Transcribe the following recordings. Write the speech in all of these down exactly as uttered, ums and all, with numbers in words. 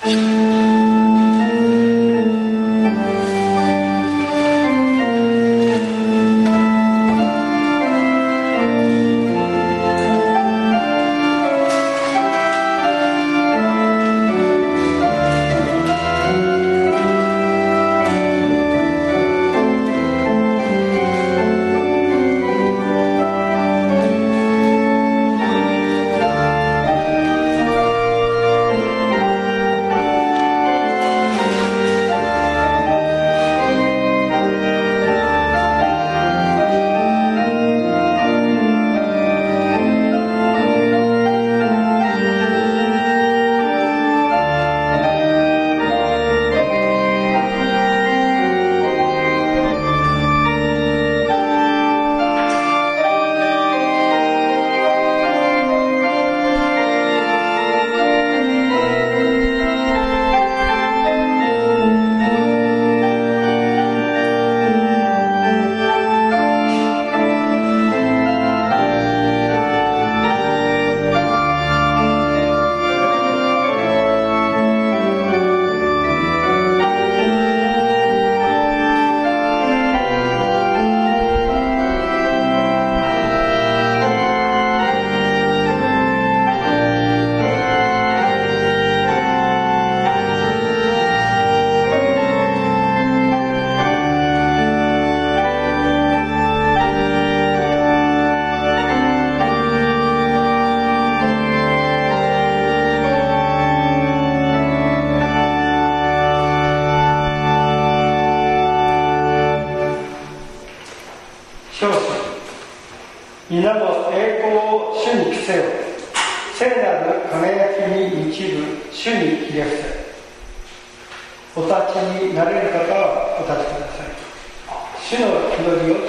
皆の栄光を主に着せよ。聖なる輝きに満ちる主にひれ伏せ。お立ちになれる方はお立ちください。主の祈りを共に捧げます。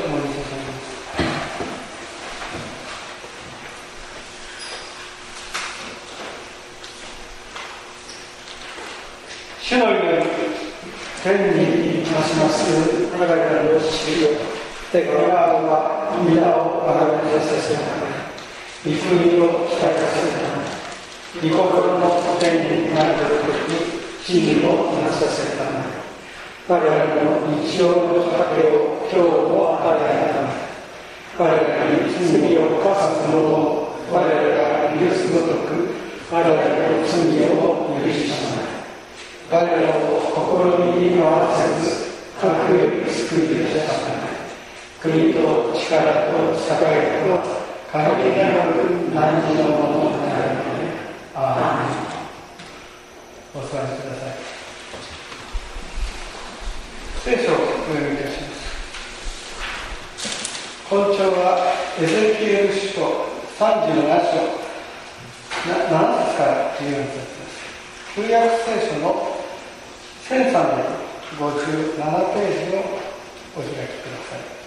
主の祈り、天に増します我々の父よ、手がは皆を崇めさせるため、御国を期待させるため、御心の天になるときに真理をなさせるため、我々の日常の畑を今日も与えたため、我々に罪を犯す者を我々が許すごとく我々の罪を許したまえ、我々を試みに回らせず核より救い出したため、国と力と栄えと限りなく何時のものになるので、アーメン。お座りください。聖書をお読みいたします。本章はエゼキエル書さんじゅうなな章なな節からじゅうよん節です。旧約聖書のせんさんびゃくごじゅうななページをお開きください。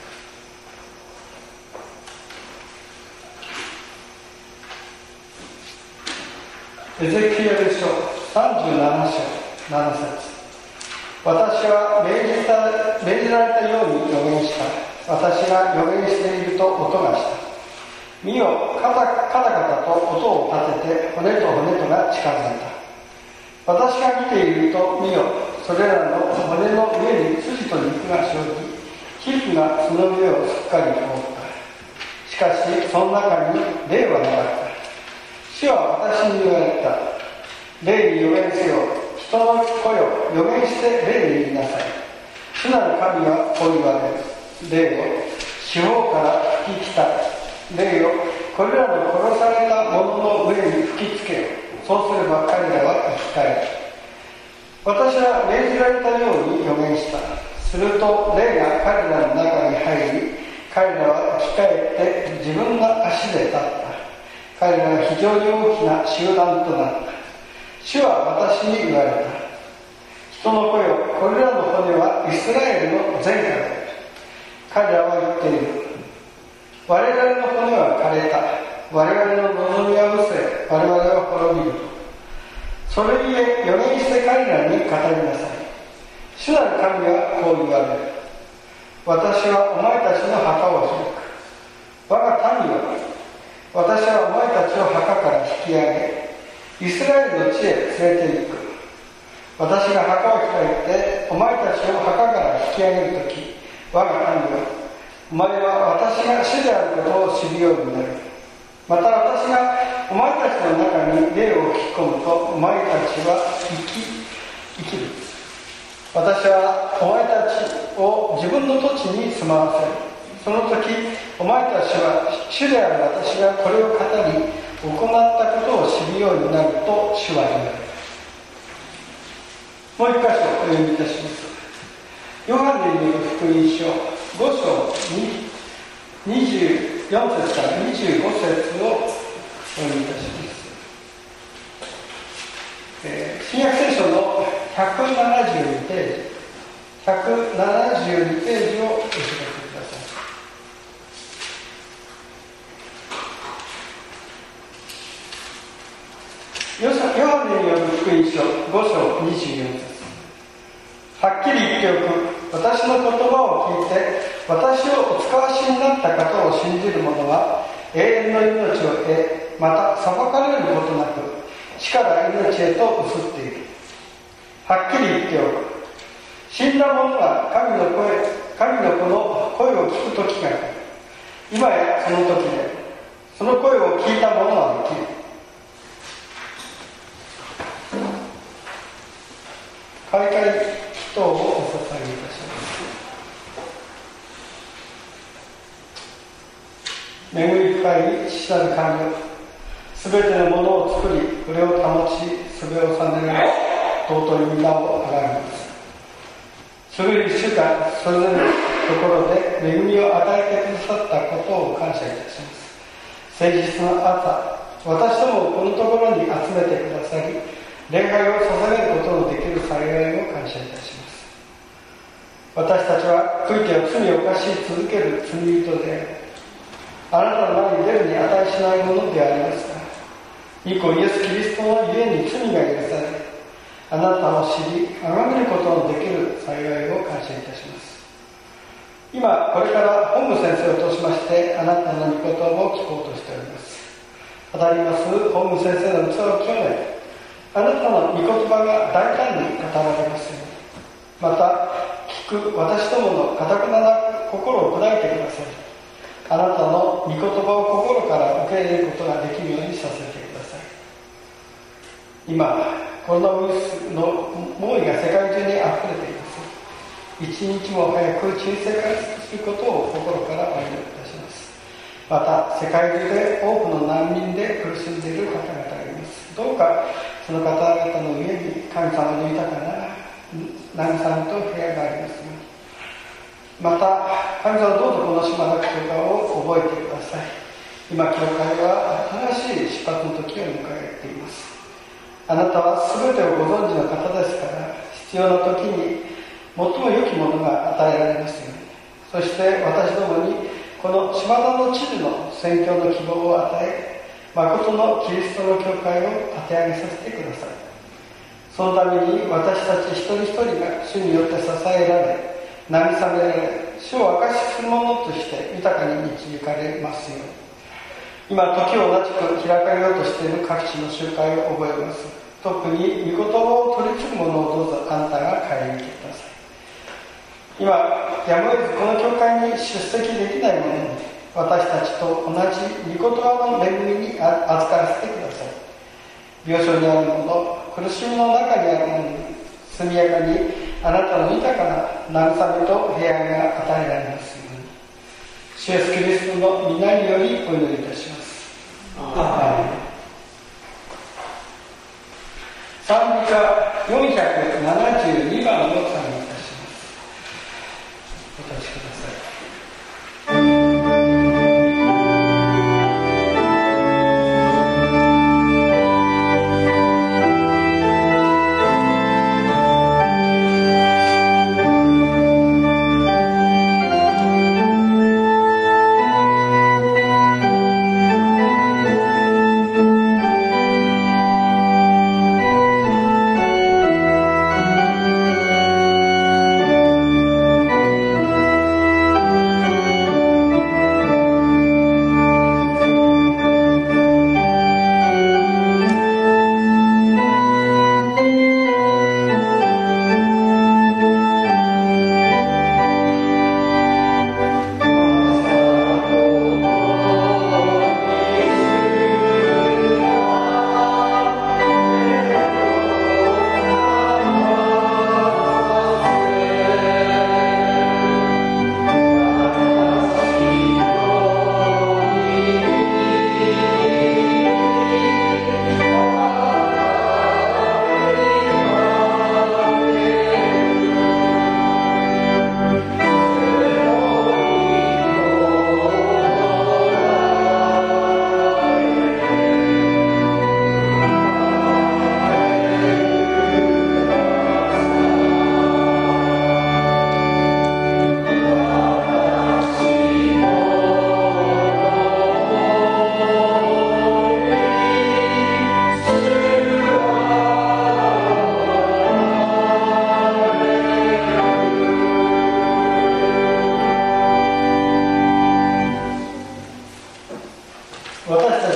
エゼキエル書さんじゅうなな章なな節。私は命じた命じられたように予言した。私が予言していると音がした。見よ、カタカタカタと音を立てて骨と骨とが近づいた。私が見ていると見よ、それらの骨の上に筋と肉が生じ、皮膚がその上をすっかり覆った。しかしその中に霊はなかった。主は私に言われた。霊に予言せよ。人の子よ、予言して霊に言いなさい。主なる神はこう言われる。霊を四方から吹き来た。霊をこれらの殺された者の上に吹きつけよ。そうすれば彼らは生き返る。私は命じられたように予言した。すると霊が彼らの中に入り、彼らは生き返って自分の足で立った。彼らは非常に大きな集団となった。主は私に言われた。人の子よ、これらの骨はイスラエルの前科である。彼らは言っている。我々の骨は枯れた。我々の望みは失せ、我々は滅びる。それゆえ予言して彼らに語りなさい。主なる神はこう言われる。私はお前たちの墓を開く。我が民は私はお前たちを墓から引き上げ、イスラエルの地へ連れて行く。 私が墓を開いてお前たちを墓から引き上げるとき、我が神よ、お前は私が主であることを知るようになる。また私がお前たちの中に霊を吹き込むと、お前たちは生き生きる。私はお前たちを自分の土地に住まわせる。その時お前たちは主である私がこれを語り行ったことを知るようになると主は言われる。もう一箇所お読みいたします。ヨハネによる福音書ご章にじゅうよん節からにじゅうご節をお読みいたします。えー、新約聖書のひゃくななじゅうにページひゃくななじゅうにページをお開きください。ヨハネによる福音書ご章にじゅうよん節。はっきり言っておく。私の言葉を聞いて私をお使わしになった方を信じる者は永遠の命を得、また裁かれることなく死から命へと移っている。はっきり言っておく。死んだ者は神の声、神の子の声を聞く時が来る。今やその時で、その声を聞いた者は生きる。開会祈祷をお捧げいたします。恵み深い父なる神よ、すべてのものを作り、これを保ち、すべを治められ、尊い皆をあがめます。それより主がそれぞれのところで恵みを与えてくださったことを感謝いたします。誠実の朝、私どもをこのところに集めてくださり、礼拝を捧げることのできる幸いを感謝いたします。私たちは悔いては罪を犯し続ける罪人である。あなたの前に出るに値しないものでありますが、御子イエス・キリストのゆえに罪が許され、あなたを知り、崇めることのできる幸いを感謝いたします。今、これから本部先生を通しまして、あなたの御言葉を聞こうとしております。語ります本部先生の器を清め、あなたの御言葉が大胆に語られますように、また聞く私どもの堅くなな心を砕いてください。あなたの御言葉を心から受け入れることができるようにさせてください。今コロナウイルスの猛威が世界中にあふれています。一日も早く沈静化することを心からお祈りいたします。また世界中で多くの難民で苦しんでいる方々がいます。どうかその方々の上に神様の豊かな慰めと平安がありますように。また神様どうぞこの島の教会を覚えてください。今教会は新しい出発の時を迎えています。あなたは全てをご存知の方ですから、必要な時に最も良きものが与えられますように。そして私どもにこの島田の地図の宣教の希望を与え、誠のキリストの教会を立て上げさせてください。そのために私たち一人一人が主によって支えられ、慰められ、主を証しするものとして豊かに導かれますように。今時を同じく開かれようとしている各地の集会を覚えます。特に御言葉を取り継ぐものをどうぞあなたが顧みてください。今やむを得ずこの教会に出席できないものに、私たちと同じ御言葉の恵みに預からせてください。病床にあるもの、苦しみの中にあるものに速やかにあなたの豊かな慰めと平安が与えられますように。主イエスキリストの皆によりお祈りいたします。アーメン。賛美歌よんひゃくななじゅうにばんを賛美いたします。お立ちください。 「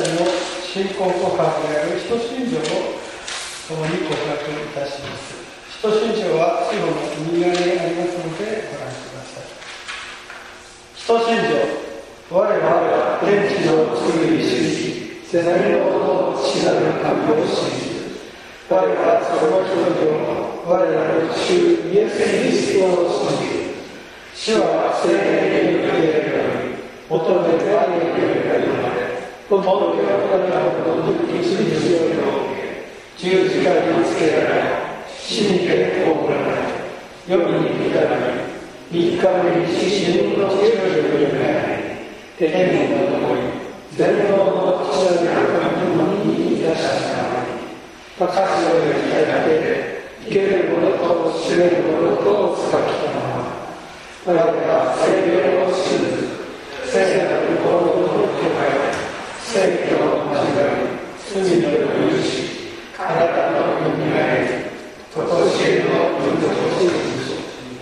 の信仰告白である使徒信条を共に告白いたします。使徒信条は資料の右側にありますのでご覧ください。使徒信条。我らは天地の作り主、世代の父なる神を信じる。我らはその一人を、我らの主イエス・キリストを信じる。主は聖霊によってあり、乙女マリアによって生まれ、ポントピラトラの肉に血を受け、十字架につけられ、死にて葬られ、世に下り、三日目に死人の知恵をよみがえり、天に昇り、全能の父なる神にいたしたまに、高しをより立て、生けるものと死ねるものと使きたまま、我らが聖霊を信ず、聖なる心の教会、聖教の交わり、罪の許し、あなたのよみがえり、ととしえの命を信じ。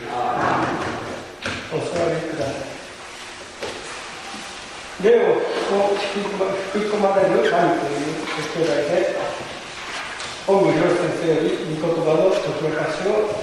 お座りください。霊を吹き込まれる神という教題で、本部良先生より御言葉の解き明かしをいただきます。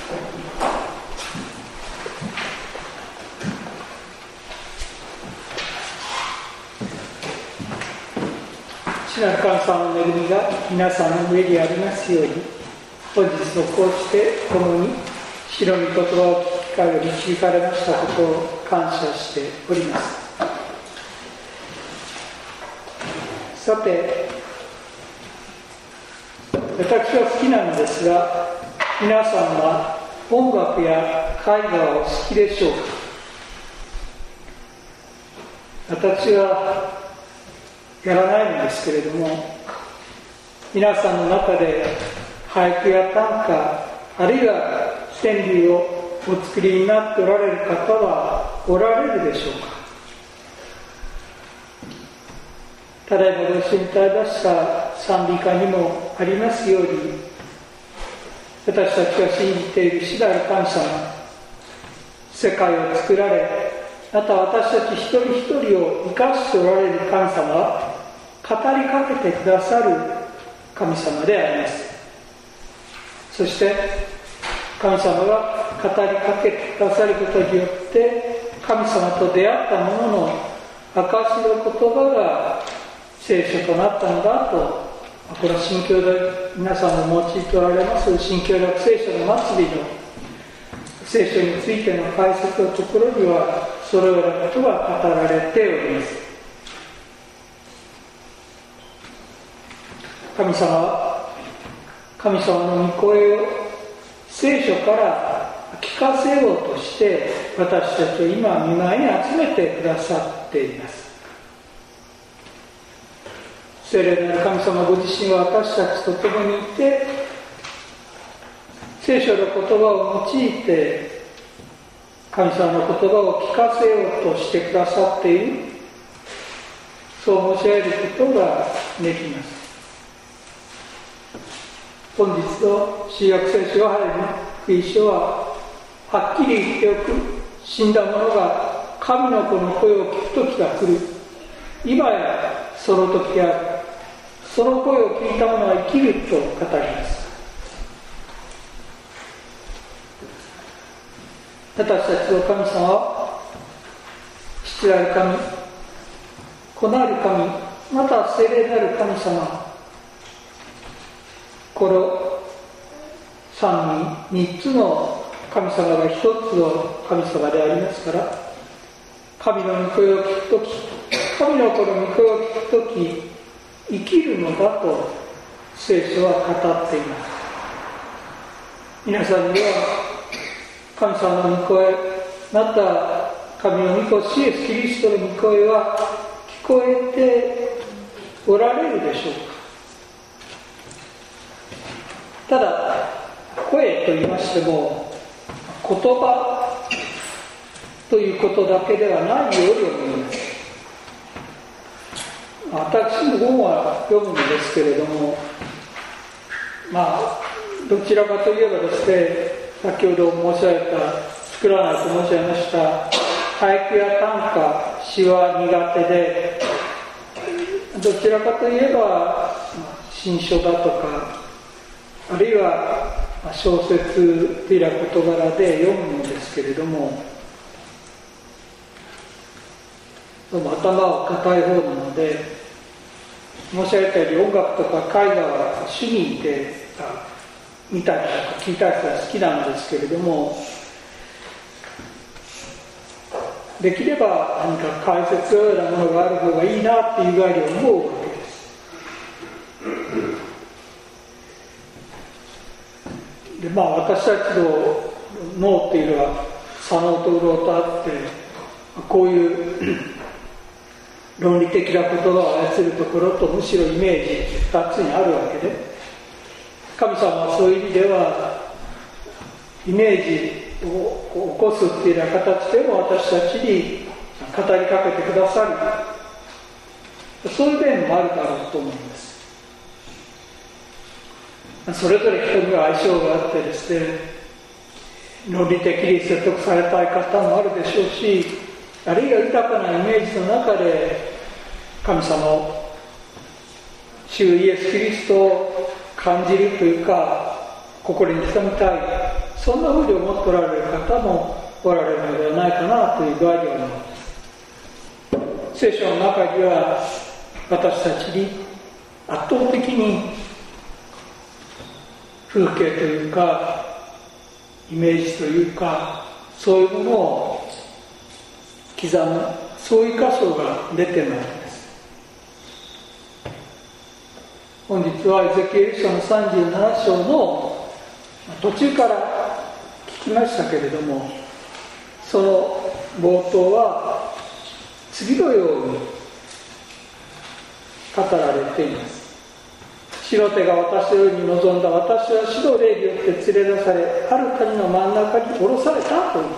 主なる神様の恵みが皆さんの上にありますように、本日もこうして共に主の御言葉を聞きかえ導かれましたことを感謝しております。さて、私は好きなのですが、皆さんは音楽や絵画を好きでしょうか？私はやらないんですけれども、皆さんの中で俳句や短歌、あるいは川柳をお作りになっておられる方はおられるでしょうか？ただいまご一緒に歌い出した賛美歌にもありますように、私たちが信じている主なる神様、世界を作られ、また私たち一人一人を生かしておられる神様は語りかけてくださる神様であります。そして神様が語りかけてくださることによって神様と出会った者の証の言葉が聖書となったのだと、この新教で皆さんも用いておられます新教学聖書の末尾の聖書についての解説のところにはそのようなことが語られております。神様は神様の御声を聖書から聞かせようとして私たちを今御前に集めてくださっています。聖霊なる神様ご自身は私たちと共にいて、聖書の言葉を用いて神様の言葉を聞かせようとしてくださっている、そう申し上げることができます。本日の新約聖書ヨハネの福音書ははっきり言っておく、死んだ者が神の子の声を聞く時が来る、今やその時である、その声を聞いた者は生きると語ります。私たちの神様は父なる神、子なる神、また聖霊なる神様、この三位三つの神様が一つの神様でありますから、神の御声を聞くとき、神の子の御声を聞くとき生きるのだと聖書は語っています。皆さんには神様の御声、また神の御子イエス・キリストの御声は聞こえておられるでしょうか？ただ声と言いましても言葉ということだけではないように思います。私も本は読むんですけれども、まあどちらかといえばですね、先ほど申し上げた作らないと申し上げました俳句や短歌詩は苦手で、 どちらかといえば新書だとか、あるいは小説的な事柄で読むのですけれども、でも頭は固い方なので、申し上げたように音楽とか絵画は趣味で見たりとか聞いたりするのが好きなんですけれども、できれば何か解説のようなものがある方がいいなっていう具合に思うわけです。でまあ私たちの脳っていうのは左脳と右脳とあって、こういう論理的な言葉を操るところとむしろイメージふたつにあるわけで、神様はそういう意味ではイメージを起こすっていうような形でも私たちに語りかけてくださる、そういう面もあるだろうと思います。それぞれ人には相性があってですね、論理的に説得されたい方もあるでしょうし、あるいは豊かなイメージの中で神様を主イエス・キリストを感じるというか、心に刻みたい、そんなふうに思っておられる方もおられるのではないかなという具合では思います。聖書の中には私たちに圧倒的に風景というかイメージというか、そういうものを刻む、そういう箇所が出ているわけです。本日はエゼキエル書のさんじゅうなな章の途中から聞きましたけれども、その冒頭は次のように語られています。主の手が私の上に臨んだ。私は主の霊によって連れ出され、ある谷の真ん中に下ろされたというのです。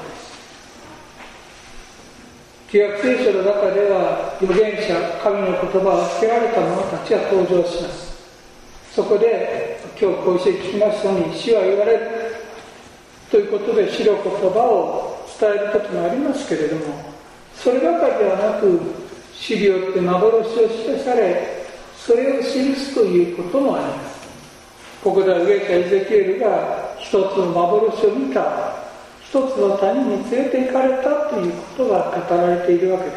旧約聖書の中では預言者、神の言葉をつけられた者たちが登場します。そこで今日こうして聞きましたように、主は言われるということで主の言葉を伝える時もありますけれども、そればかりではなく主によって幻を示され、それを記すということもあります。ここでは預言者エゼキエルが一つの幻を見た、一つの谷に連れて行かれたということが語られているわけです。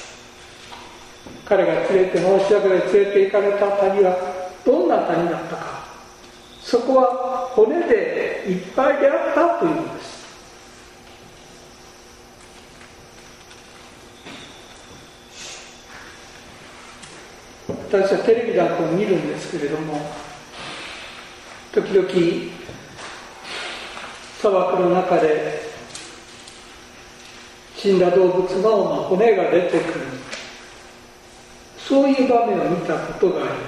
彼が連れて申し訳で連れて行かれた谷はどんな谷だったか、そこは骨でいっぱいであったというのです。私はテレビだと見るんですけれども、時々砂漠の中で死んだ動物の骨が出てくる、そういう場面を見たことがあります。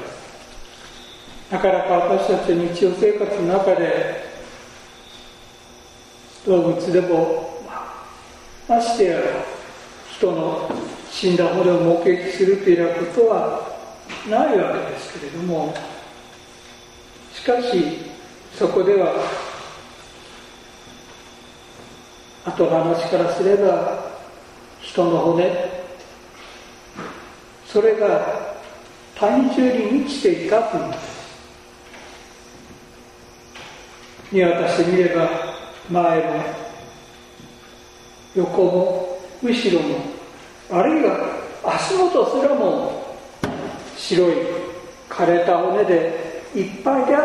なかなか私たちの日常生活の中で動物でもましてや人の死んだ骨を目撃するというようなことはないわけですけれども、しかしそこでは後の話からすれば人の骨、それが谷中に満ちていたというのです。見渡してみれば前も横も後ろも、あるいは足元すらも白い枯れた骨でいっぱいであった。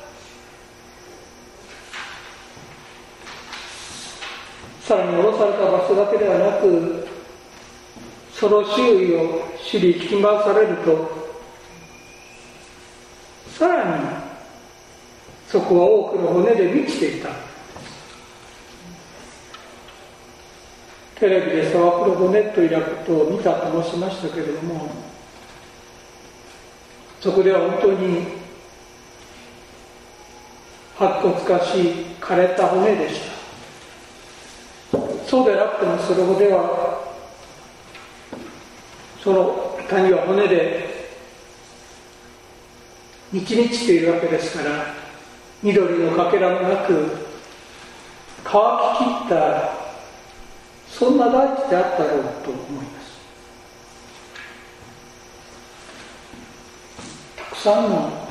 さらに下ろされた場所だけではなく、その周囲を主に聞き回されると、さらにそこは多くの骨で満ちていた。テレビで砂漠の骨ということを見たと申しましたけれども、そこでは本当に白骨化し枯れた骨でした。そうでなくてもそこではその谷は骨で満ち満ちているわけですから、緑のかけらもなく乾ききったそんな大地であったろうと思います。 さんの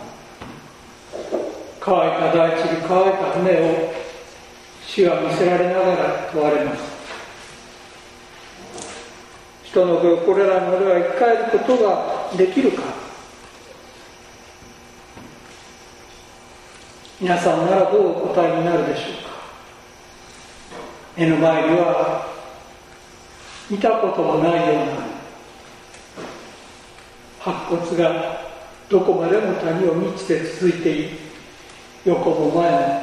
乾いた大地に乾いた船を主は見せられながら問われます。人の子、これらの俺は生き返ることができるか。皆さんならどうお答えになるでしょうか。目の前には見たこともないような白骨がどこまでも谷を満ちて続いている。横も前も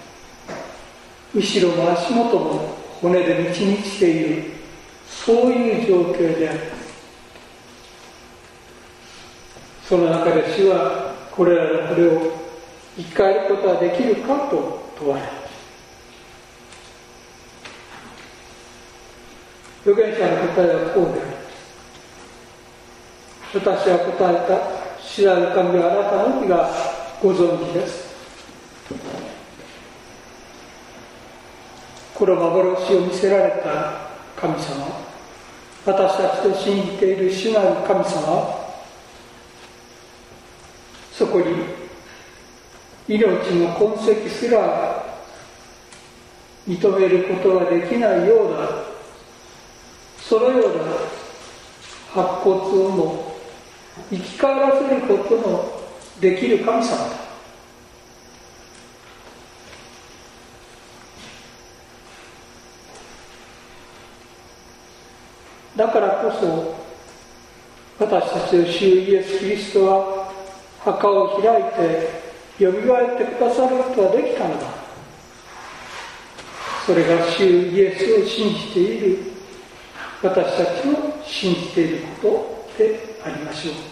後ろも足元も骨で満ち満ちている、そういう状況である。その中で主はこれらのこれを生き返ることはできるかと問われる。預言者の答えはこうである。私は答えた。主なる神はあなたのみがご存知です。この幻を見せられた神様、私たちと信じている主なる神様、そこに命の痕跡すら認めることができないような、そのような白骨をも生き返らせることのできる神様だ。だからこそ私たちの主イエス・キリストは墓を開いてよみがえってくださることができたのだ。それが主イエスを信じている私たちの信じていることでありましょう。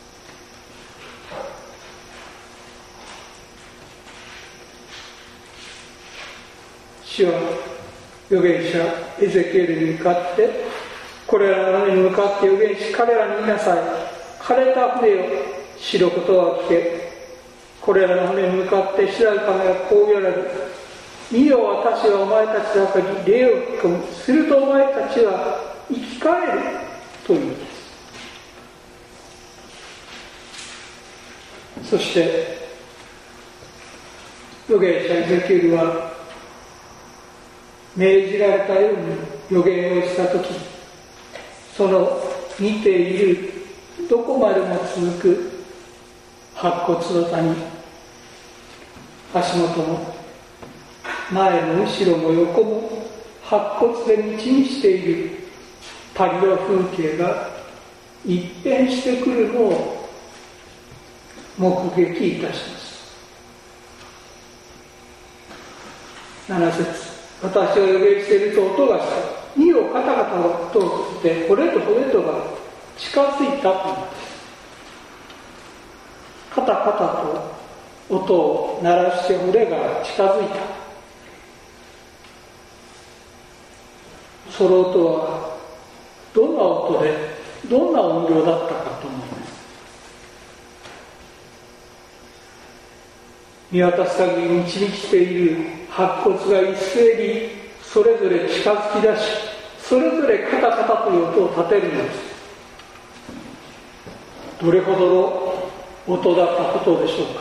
主は預言者エゼキエルに向かって、これらの目に向かって預言し、彼らに言いなさい。枯れた船よ、知ることは聞け。これらの船に向かって主なる神がこう言われる。見よ、私はお前たちの中に霊を吹き込む。するとお前たちは生き返るというのです。そして預言者エゼキエルは命じられたように預言をしたとき、その見ているどこまでも続く白骨の谷、足元も前も後ろも横も白骨で満ち満ちている谷の風景が一変してくるのを目撃いたします。なな節、私は預言していると音がした。見よ、カタカタの音を聞いて骨と骨とが近づいたというんです。カタカタと音を鳴らして骨が近づいた。その音はどんな音でどんな音量だったかと思います。見渡す限り満ち満ちている白骨が一斉にそれぞれ近づき出し、それぞれカタカタという音を立てるのです。どれほどの音だったことでしょうか。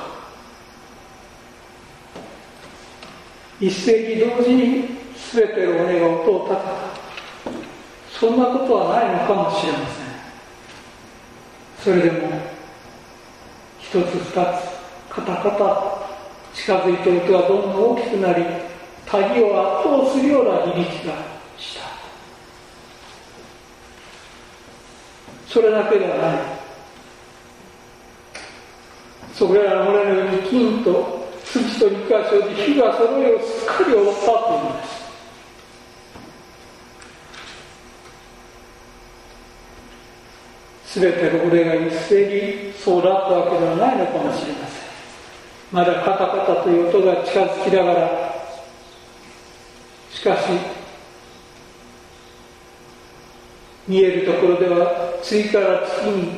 一斉に同時に全ての骨が音を立てた。そんなことはないのかもしれません。それでも一つ二つカタカタ近づいている音がどんどん大きくなり、谷を圧倒するような響きがした。それだけではない。それらの骨のように金と土と肉が生じ、火がその上をすっかり覆ったというんです。すべての骨が一斉にそうだったわけではないのかもしれません。まだカタカタという音が近づきながら、しかし見えるところでは次から次に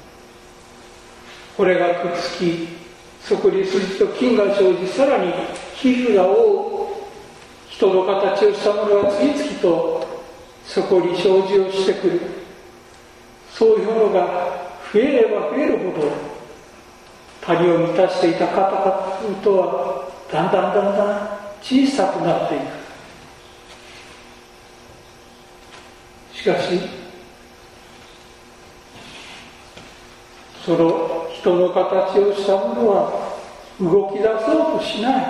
骨がくっつき、そこに筋と筋が生じ、さらに皮膚が覆う人の形をしたものが次々とそこに生じをしてくる。そういうものが増えれば増えるほど谷を満たしていた方々はだんだんだんだん小さくなっていく。しかしその人の形をしたものは動き出そうとしない。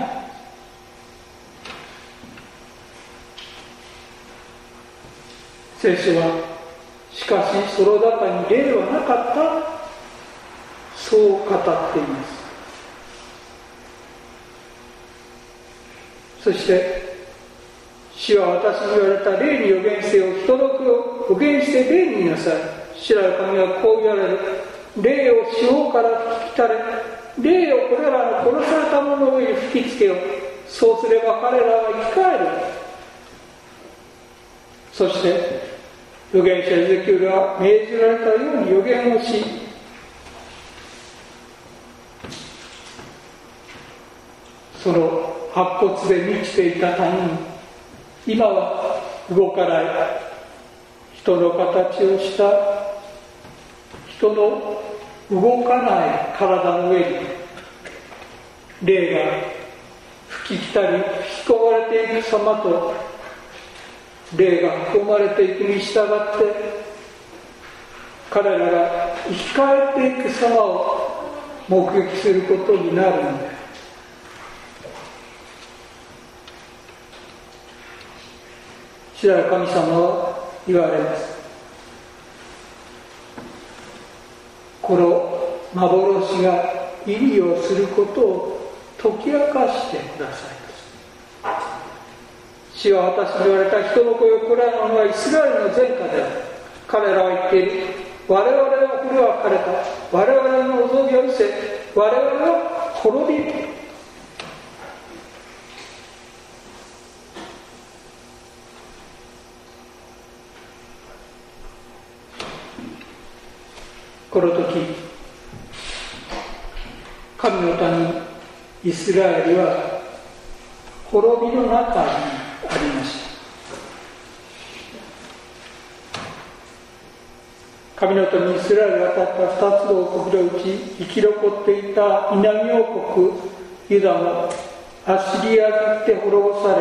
聖書はしかしその中に霊はなかった、そう語っています。そして主は私に言われた、霊に予言せよ、人の子を予言して霊に言いなさい。主なる神はこう言われる。霊を四方から吹きたれ、霊をこれらの殺された者に吹きつけよ。そうすれば彼らは生き返る。そして預言者エゼキエルは命じられたように預言をし、その白骨で満ちていた谷に今は動かない人の形をした人の動かない体の上に霊が吹き来たり吹き込まれていく様と、霊が吹き込まれていくに従って彼らが生き返っていく様を目撃することになるのです。主なる神様は言われます。この幻が意味をすることを解き明かしてください。主は私に言われた、人の子よ、これらの者はイスラエルの前科である。彼らは言っている。我々はこれは枯れた。我々の望みを見せ、我々は滅びる。この時、神の民イスラエルは滅びの中にありました。神の民イスラエルが立った二つの王国のうち生き残っていた南王国ユダもアッシリアにって滅ぼされ、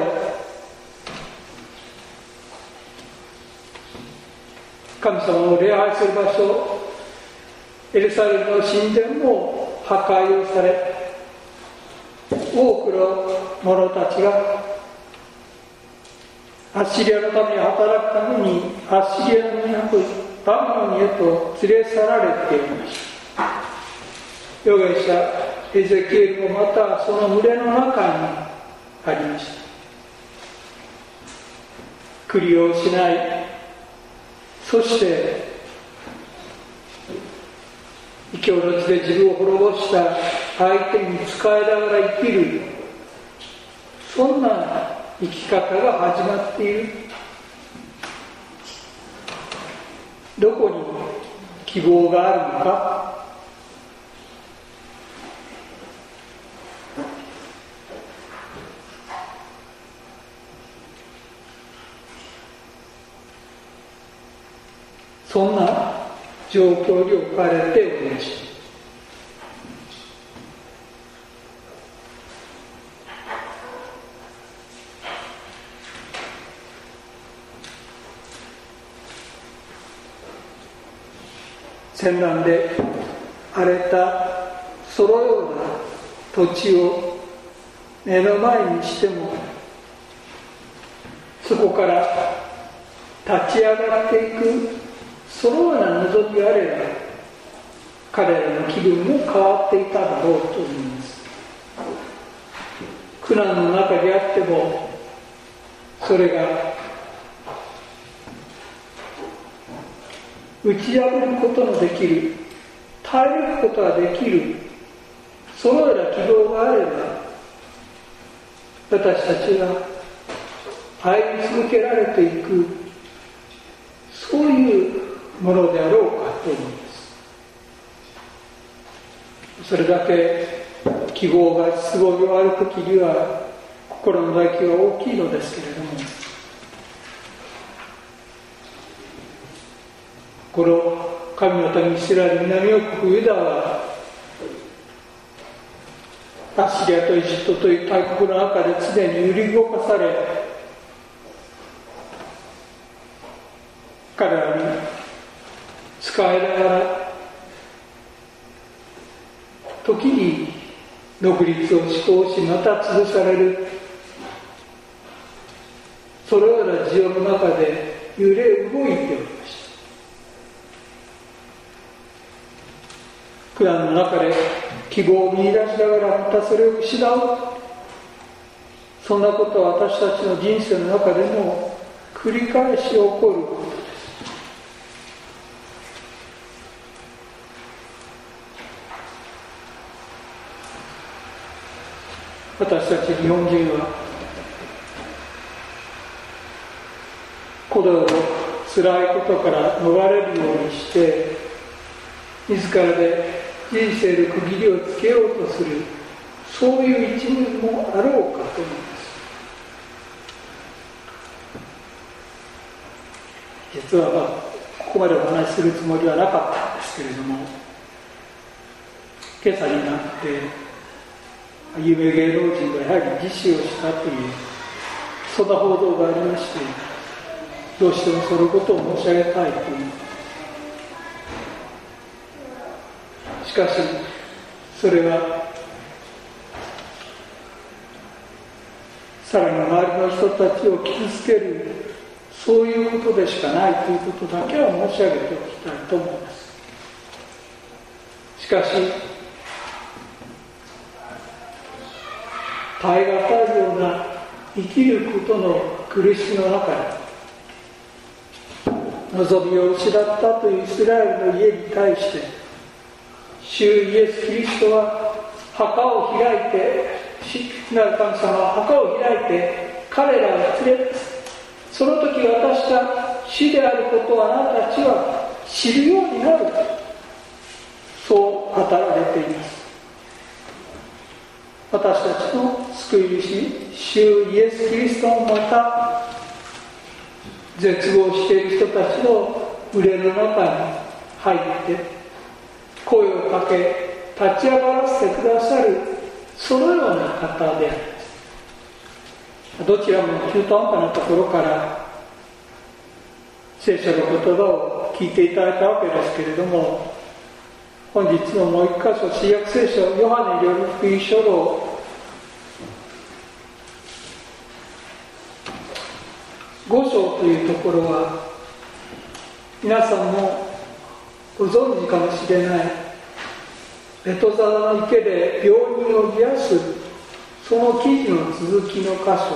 神様を礼拝する場所エルサレムの神殿も破壊をされ、多くの者たちがアッシリアのために働くためにアッシリアの都バビロンへと連れ去られていました。預言者エゼキエルもまたその群れの中にありました。繰りをしない、そして異教の地で自分を滅ぼした相手に仕えながら生きる、そんな生き方が始まっている。どこに希望があるのか。そんな状況に置かれておりました。戦乱で荒れたそのような土地を目の前にしても、そこから立ち上がっていくそのような望みがあれば、彼らの気分も変わっていただろうと思います。苦難の中であっても、それが打ち破ることのできる、耐え抜くことができる、そのような希望があれば、私たちが歩み続けられていく、そういうものであろうかと思います。それだけ希望が失望があるときには心の打撃が大きいのですけれども、この神の民イスラエル南王国ユダはアッシリアとエジプトという大国の中で常に揺り動かされ、彼らに使えながら時に独立を志向し、また潰される、そのような事情の中で揺れ動いておりました。苦難の中で希望を見出しながらまたそれを失う、そんなことは私たちの人生の中でも繰り返し起こることです。私たち日本人はこの辛いことから逃れるようにして自らで人生の区切りをつけようとする、そういう一面もあろうかと思います。実は、まあ、ここまでお話しするつもりはなかったんですけれども、今朝になって有名芸能人がやはり自死をしたというそんな報道がありまして、どうしてもそのことを申し上げたいという。しかしそれはさらに周りの人たちを傷つける、そういうことでしかないということだけは申し上げておきたいと思います。しかし耐え難いような生きることの苦しみの中で望みを失ったというイスラエルの家に対して主イエス・キリストは墓を開いて、父なる神様は墓を開いて彼らを連れて、その時私が主であることをあなたたちは知るようになる、そう語られています。私たちの救い主、主イエス・キリストもまた絶望している人たちの群れの中に入って声をかけ立ち上がらせてくださる、そのような方であります。どちらも中途半端なところから聖書の言葉を聞いていただいたわけですけれども、本日のもう一箇所、新約聖書ヨハネによる福音書のご章というところは、皆さんもご存知かもしれないベトザダの池で病人を癒す、その記事の続きの箇所であ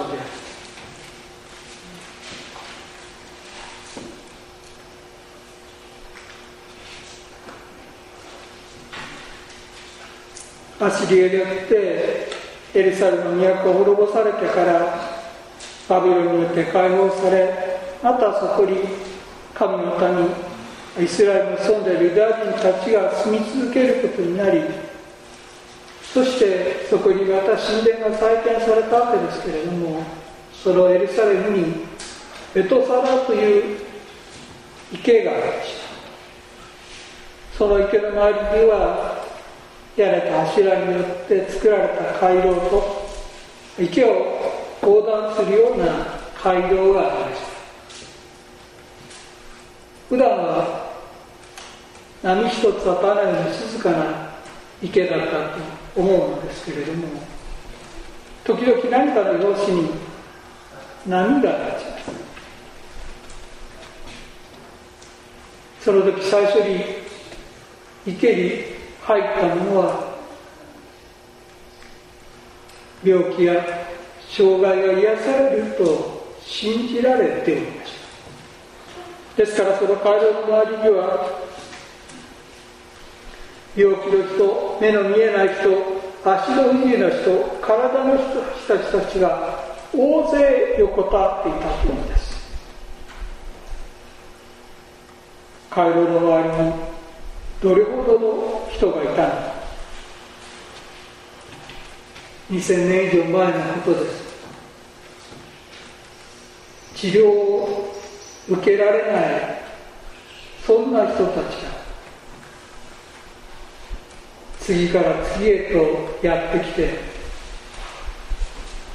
る。アシリアによってエルサレムの都が滅ぼされてからバビロンによって解放され、またそこに神の民イスラエルに住んでいるユダヤ人たちが住み続けることになり、そしてそこにまた神殿が再建されたわけですけれども、そのエルサレムにベトサダという池がありました。その池の周りには屋根と柱によって作られた回廊と池を横断するような回廊がありました。普段は波一つ当たらないような静かな池だったと思うのですけれども、時々何かの拍子に波が立ちます。その時最初に池に入ったものは病気や障害が癒されると信じられておりました。ですからその回廊の周りには病気の人、目の見えない人、足の不自由な人、体の人たちたちが大勢横たわっていたというのです。回廊の周りにどれほどの人がいたのか、にせんねん以上前のことです。治療を受けられない、そんな人たちが次から次へとやってきて、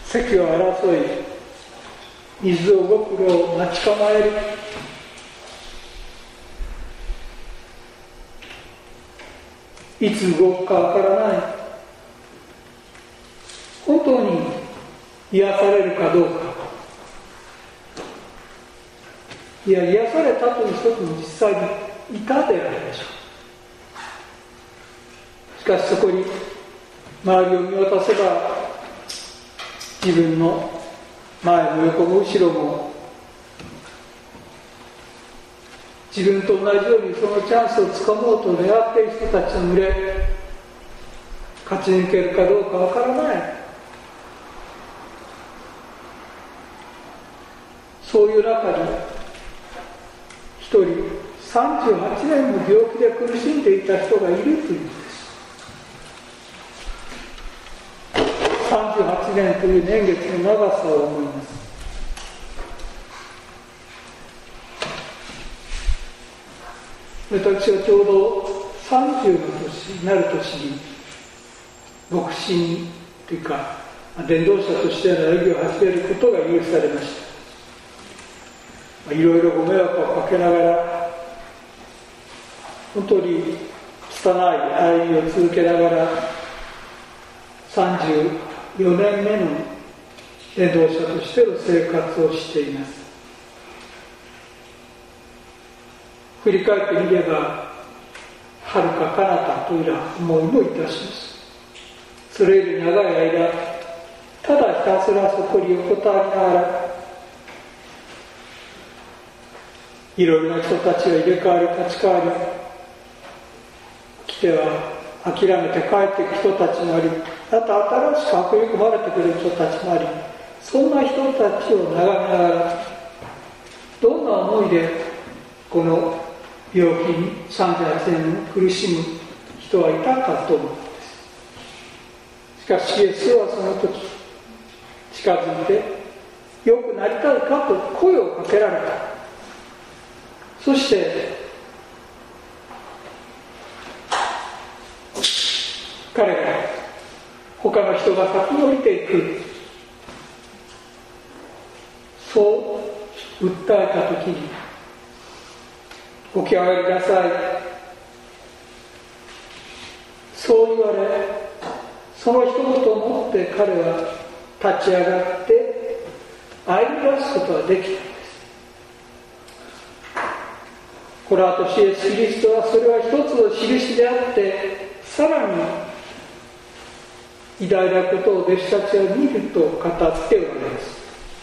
席を争い、水をごくろを待ち構える。いつ動くかわからない。本当に癒されるかどうか。いや、癒されたという人も実際にいたであるでしょう。しかしそこに周りを見渡せば、自分の前も横も後ろも自分と同じようにそのチャンスをつかもうと狙っている人たちの群れ、勝ち抜けるかどうかわからない。そういう中に一人さんじゅうはちねんも病気で苦しんでいた人がいるというんです。さんじゅうはちねんという年月の長さを思います。私はちょうどさんじゅうの年になる年に牧師というか伝道者としての歩みを始めることが許されました。いろいろご迷惑をかけながら本当に拙い歩みを続けながらさんじゅうよねんめの伝道者としての生活をしています。振り返ってみればはるか彼方という思いもいたします。それより長い間ただひたすらそこに横たわりながらいろいろな人たちが入れ替わり立ち替わり、来ては諦めて帰っていく人たちもあり、また新しく運び込まれてくる人たちもあり、そんな人たちを眺めながらどんな思いでこの病気にさんじゅうはちねん苦しむ人はいたかと思うんです。しかしイエスはその時近づいて良くなりたいかと声をかけられた。そして彼が他の人が先に降りていく、そう訴えた時に起き上がりなさい、そう言われ、その一言をもって彼は立ち上がって歩み出すことができた。この後イエス・キリストはそれは一つの印であってさらに偉大なことを弟子たちは見ると語っておられます。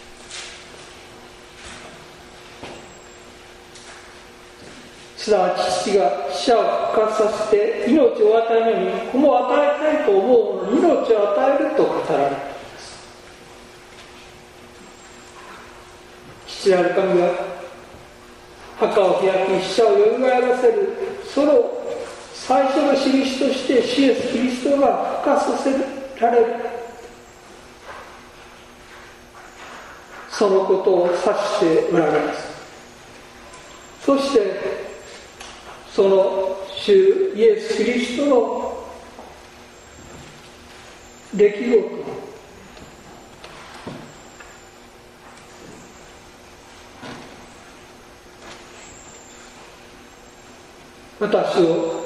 すなわち父が死者を復活させて命を与えるのに子も与えたいと思う者に命を与えると語られています。父なる神が墓を開き死者をよみがえらせる、その最初の印としてイエス・キリストが復活させられる、そのことを指しておられます。そしてその主イエス・キリストの出来事、私を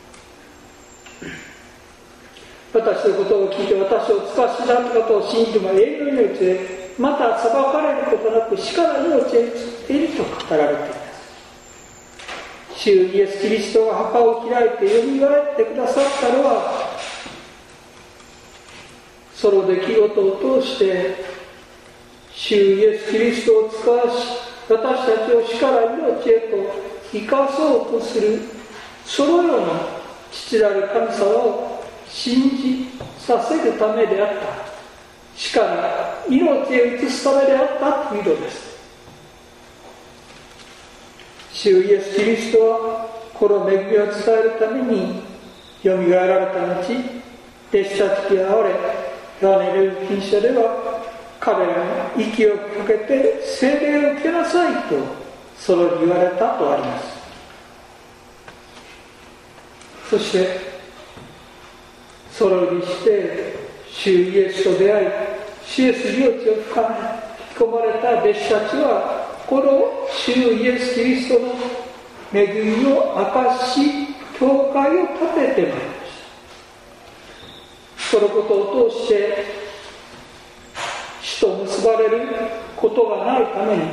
私のことを聞いて私を使わしだったことを信じても永遠の命へ、また裁かれることなく死から命へ移っていると語られています。主イエス・キリストが墓を開いてよみがえってくださったのは、その出来事を通して主イエス・キリストを使わし私たちを死から命へと生かそうとするそのような父なる神様を信じさせるためであった、死から命へ移すためであったというのです。主イエス・キリストはこの恵みを伝えるためによみがえられた後、弟子たちに会われヨハネの福音書では彼らに息をかけて聖霊を受けなさいとその言われたとあります。そしてそのようにして主イエスと出会い、 主イエス領地を深め引き込まれた弟子たちは、この主イエス・キリストの恵みを明かし、教会を建ててまいりました。そのことを通して死と結ばれることがないために、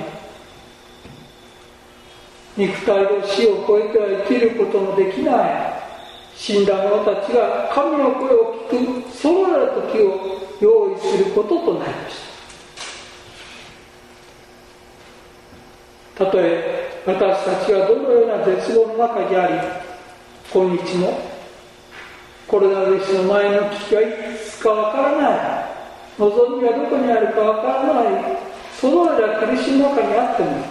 肉体の死を超えては生きることのできない死んだ者たちが神の声を聞くそのような時を用意することとなりました。たとえ私たちはどのような絶望の中にあり、今日もコロナウイルスの前の危機はいつかわからない、望みはどこにあるかわからない、そのような苦しみの中にあっても、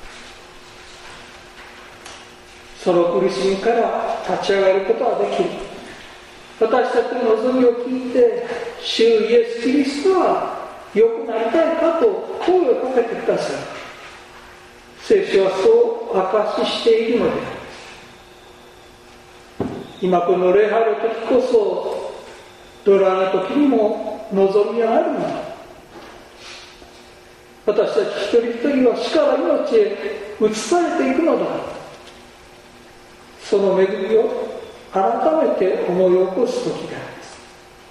その苦しみから立ち上がることができる。私たちの望みを聞いて、主イエス・キリストは良くなりたいかと声をかけてください。聖書はそう証ししているのであります。今この礼拝の時こそ、ドラの時にも望みがあるのだ。私たち一人一人は死から命へ移されていくのだ。その恵みを改めて思い起こす時であります。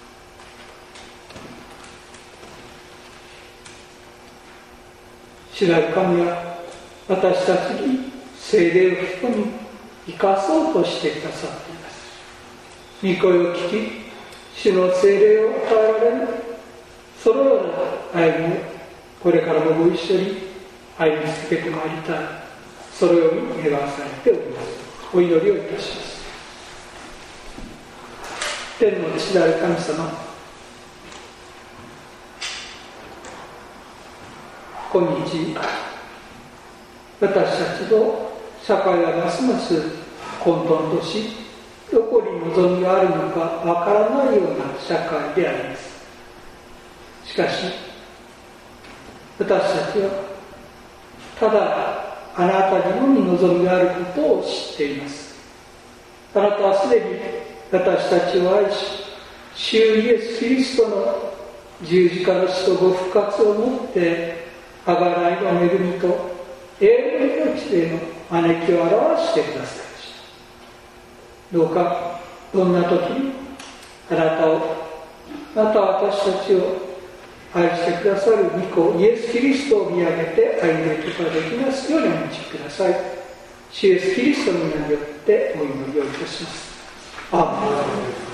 主なる神は私たちに聖霊を引き込み生かそうとしてくださっています。御声を聞き、主の聖霊を与えられるそのような歩みをこれからもご一緒に歩み続けてまいりたい、そのように願わされております。お祈りをいたします。天の父なる神様、今日私たちの社会はますます混沌とし、どこに望みがあるのかわからないような社会であります。しかし私たちはただあなたにのみ望みがあることを知っています。あなたはすでに私たちを愛し、主イエス・キリストの十字架の死とご復活をもってあがないの恵みと永遠の命への招きを表してくださいました。どうかどんな時にあなたをまた私たちを愛してくださる御子イエス・キリストを見上げて歩んでいくことができますようにお導きください。主イエス・キリストの名によってお祈りをいたします。アーメン。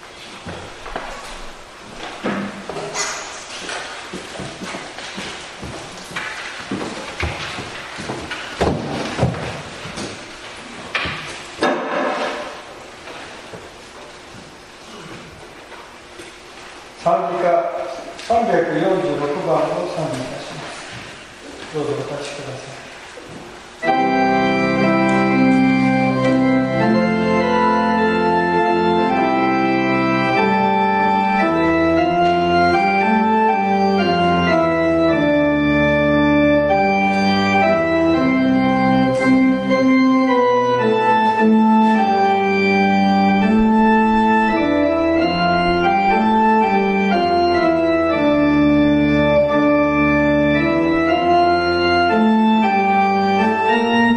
賛美歌さんびゃくよんじゅうろくばんを賛美いたします。どうぞお立ちください。 「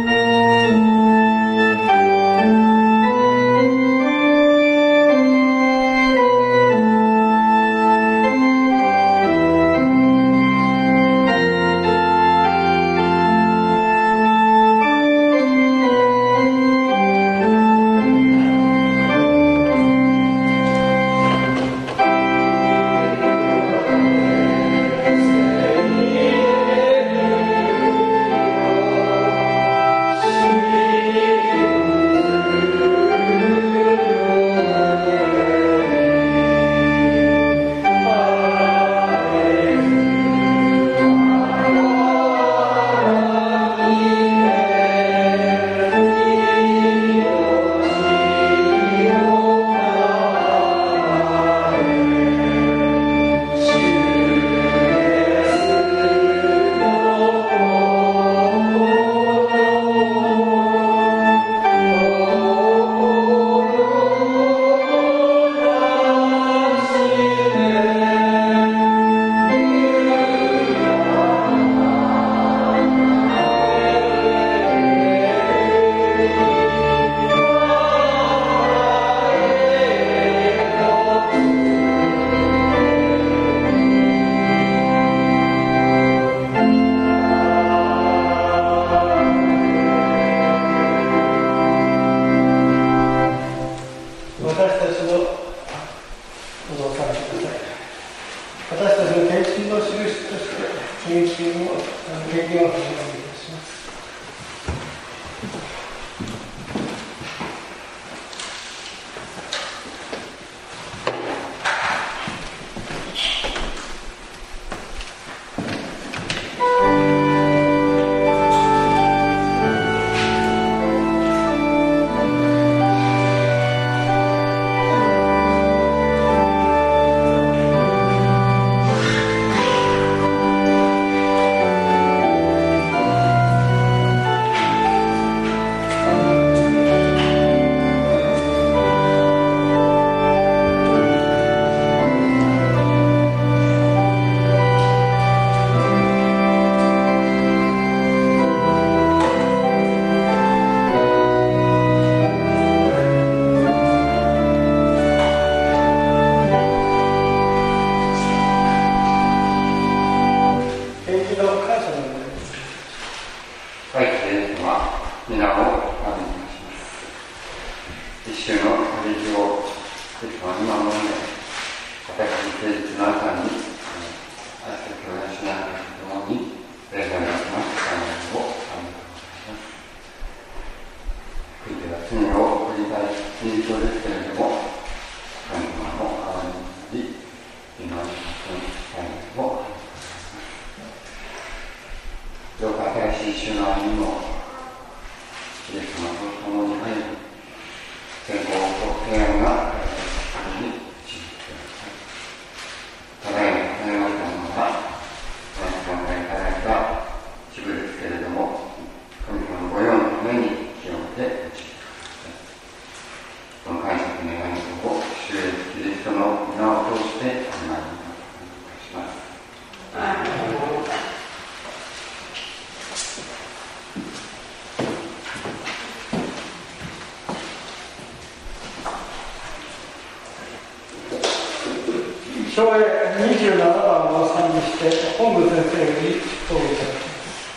私たちの献身の印として献身を経験を始めいたします。章へにじゅうななばんを賛美して本部先生より祝祷いただきます。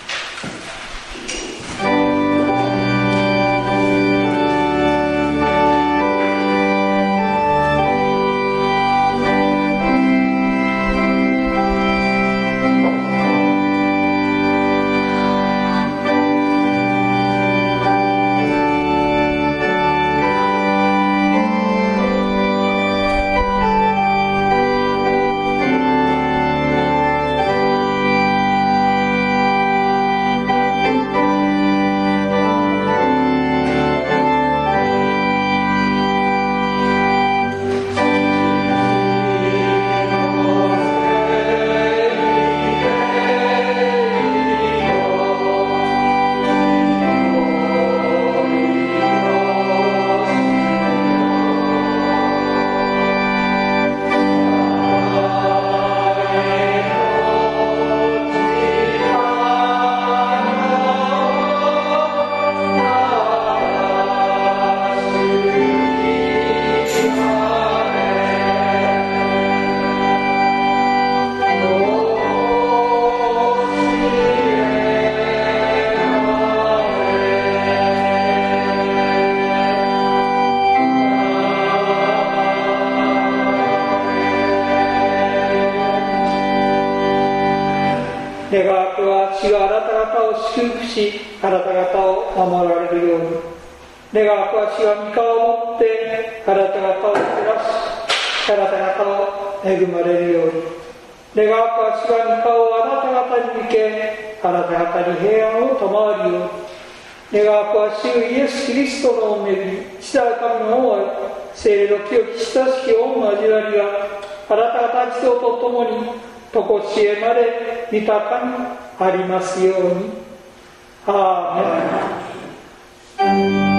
願わくは主があなた方を祝福し、あなた方を守られるように。願わくは主が御顔を持ってあなた方を照らし、あなた方を恵まれるように。願わくは主が御顔をあなた方に向け、あなた方に平安を賜るように。願わくは主イエス・キリストの恵み、父なる神の恩愛、聖霊の清き親しき恩の交わりがあなた方一同と共にとこしえまで豊かにありますように。アーメン。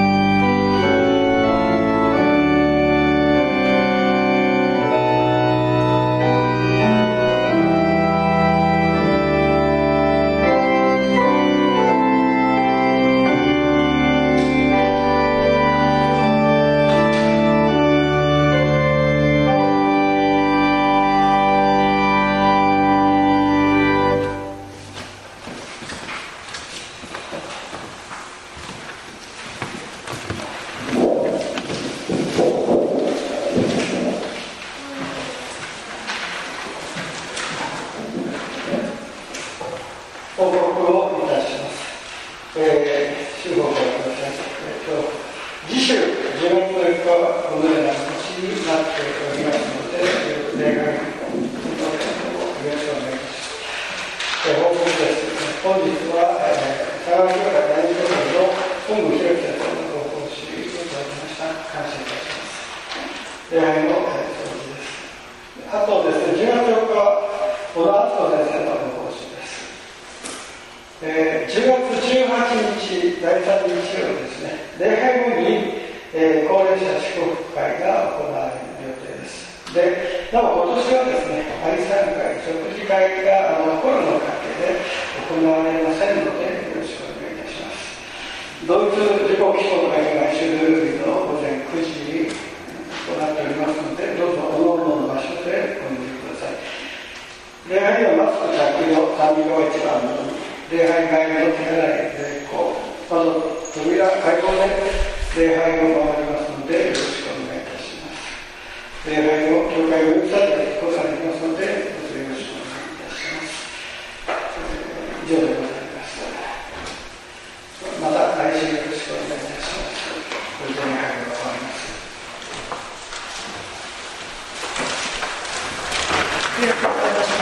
おりますので、礼拝をよろしくお願いします。報告です。本日は、佐川教会第二教会の本部弘樹先生のご奉仕いただきました。感謝いたします。礼拝の掃除です。あとですね、じゅうがつよっかは小田敦子先生のご奉仕です。えー、じゅうがつじゅうはちにち、だいさん日曜ですね、礼拝後に、えー、高齢者祝福会が行われる予定です。で、なお今年はですね、愛参会、食事会があのコロナの関係で行われませんので、よろしくお願いいたします。同一時刻規模の毎週土曜日の午前くじとなっておりますので、どうぞおのおのの場所でご入場ください。礼拝ではマスク着用、賛美が一番の礼拝外の手洗い、礼講、また扉開放で礼拝を回りますので、よろしくお願いいたします。礼拝を教会をウェブサイトで聞くことができますので、どうぞよろしくお願いいたします。以上でございます。また来週よろしくお願いいたします。これで礼拝が終わります。 ありがとうございました。